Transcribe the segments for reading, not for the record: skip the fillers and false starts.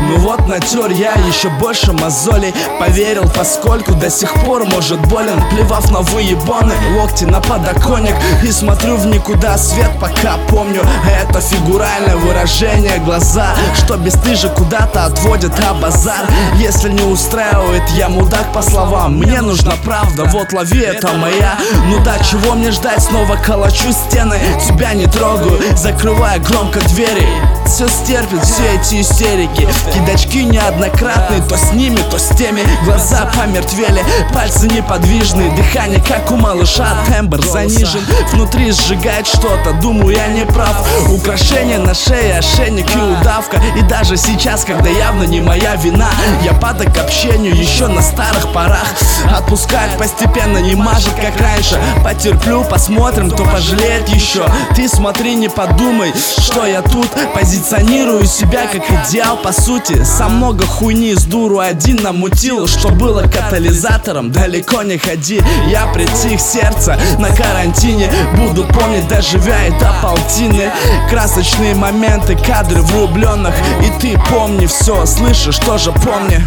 Ну вот натер я еще больше мозолей. Поверил, поскольку до сих пор может болен. Плевав на выебаны, локти на подоконник. И смотрю в никуда, свет пока помню. Это фигуральное выражение глаза, что бесстыже куда-то отводит, а базар если не устраивает, я мудак по словам. Мне нужна правда, вот лови, это моя. Ну да, чего мне ждать, снова калачу стены. Тебя не трогаю, закрывая громко двери. Все стерпит, все эти истерики. Кидачки неоднократные, то с ними, то с теми. Глаза помертвели, пальцы неподвижные. Дыхание как у малыша, тембр занижен. Внутри сжигает что-то, думаю, я не прав. Украшения на шее, ошейник и удавка. И даже сейчас, когда явно не моя вина, я падок к общению еще на старых порах. Отпускать постепенно, не мажет как раньше. Потерплю, посмотрим, кто пожалеет еще. Ты смотри, не подумай, что я тут позиционирую себя как идеал по сути. Сам много хуйни с дуру один намутил. Что было катализатором, далеко не ходи. Я притих сердца на карантине. Буду помнить, доживя до полтины. Красочные моменты, кадры влюбленных. И ты помни все, слышишь, тоже помни.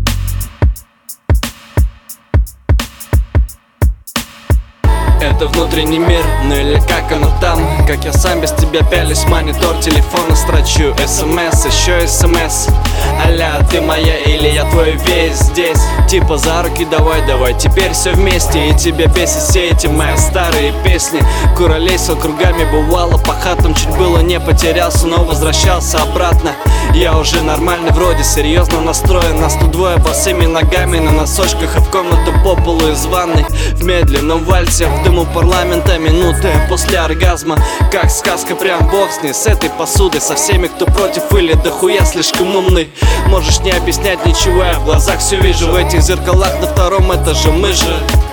Это внутренний мир, ну или как оно там? Как я сам без тебя пялюсь, монитор телефона строчу. СМС, еще СМС. Аля, ты моя или я твой весь здесь. Типа за руки давай, теперь все вместе. И тебя бесит все эти мои старые песни. Куролесил кругами, бывало по хатам. Чуть было не потерялся, но возвращался обратно. Я уже нормальный, вроде серьезно настроен. Нас тут двое босыми ногами на носочках. И в комнату по полу из ванной. В медленном вальсе, в дыму парламента. Минуты после оргазма, как сказка, прям бог с ней. С этой посудой, со всеми, кто против или дохуя слишком умный. Можешь не объяснять ничего, я в глазах все вижу. В этих зеркалах на втором этаже мы же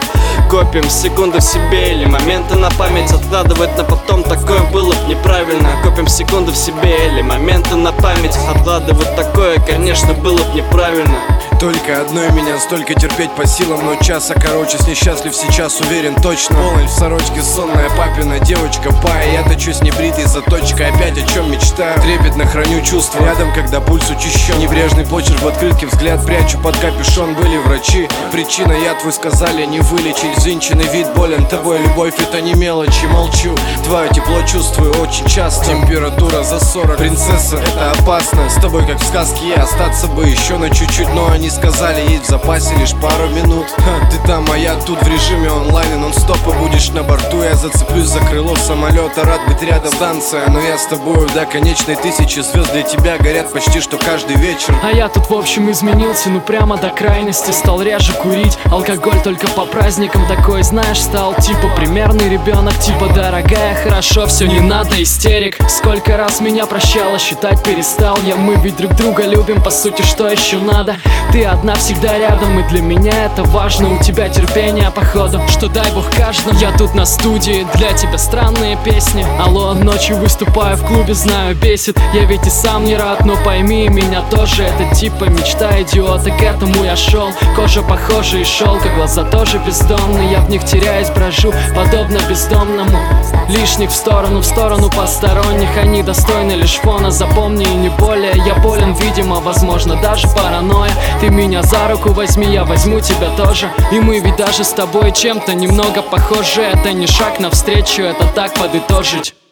копим секунды в себе или моменты на память. Откладывать на потом, такое было б неправильно. Копим секунды в себе или моменты на память. Откладывать такое, конечно, было б неправильно. Только одной меня столько терпеть по силам, но часа короче, с несчастлив сейчас, уверен точно. Полночь в сорочке, сонная папина девочка пая. Я-то чуть не бритый, заточка, опять о чем мечтаю. Трепетно храню чувства рядом, когда пульс учащен. Небрежный почерк в открытке, взгляд прячу под капюшон. Были врачи, причина я твой сказали не вылечить. Взвинченный вид болен тобой, любовь это не мелочи. Молчу, твое тепло чувствую очень часто. Температура за 40, принцесса, это опасно. С тобой как в сказке я, остаться бы еще на чуть-чуть, но они сказали, есть в запасе лишь пару минут. Ты там, а я тут в режиме онлайн и нон-стоп. И будешь на борту, я зацеплюсь за крыло самолета. Рад быть рядом, станция, но я с тобою до конечной тысячи. Звезд для тебя горят почти что каждый вечер. А я тут в общем изменился, ну прямо до крайности. Стал реже курить, алкоголь только по праздникам. Такой, знаешь, стал типа примерный ребенок. Типа, дорогая, хорошо, все не надо истерик. Сколько раз меня прощала, считать перестал я. Мы ведь друг друга любим, по сути, что еще надо? Ты одна всегда рядом, и для меня это важно. У тебя терпение, походу, что дай бог каждому. Я тут на студии, для тебя странные песни. Алло, ночью выступаю в клубе, знаю, бесит. Я ведь и сам не рад, но пойми меня тоже. Это типа мечта идиота, к этому я шел. Кожа похожа и шелка, глаза тоже бездомные. Я в них теряюсь, брожу, подобно бездомному. Лишних в сторону посторонних. Они достойны лишь фона, запомни, и не более. Я болен, видимо, возможно, даже паранойя. Ты меня за руку возьми, я возьму тебя тоже. И мы ведь даже с тобой чем-то немного похожи. Это не шаг навстречу, это так подытожить.